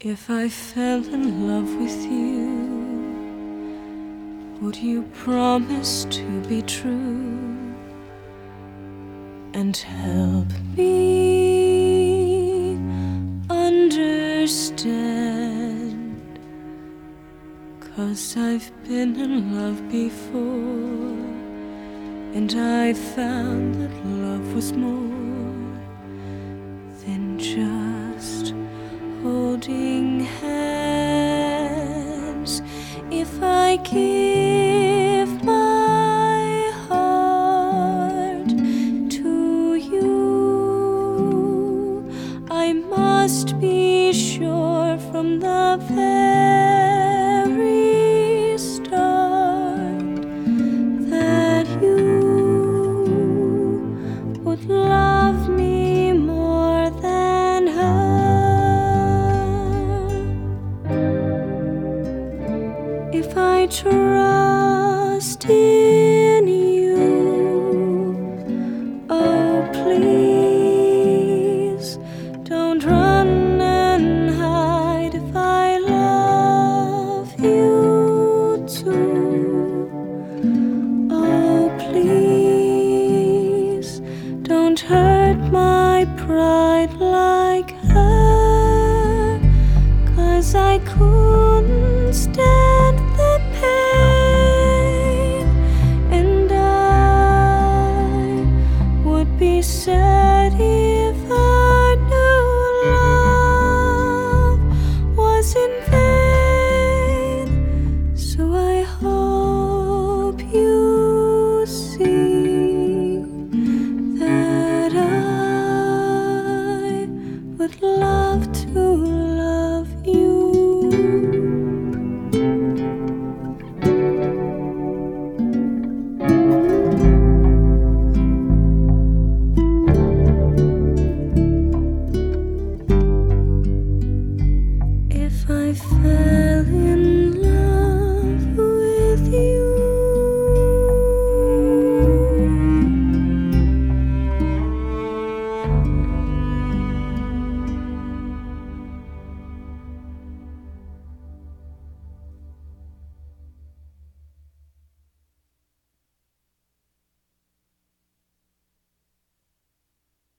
If I fell in love with you, would you promise to be true and help me understand? 'Cause I've been in love before, and I found that love was more than just holding hands. If I give my heart to you, I must be sure from the very start that you would love me more than her. If I trust in you, oh please don't run and hide. If I love you too, oh please don't hurt my pride like her. 'Cause I couldn't stay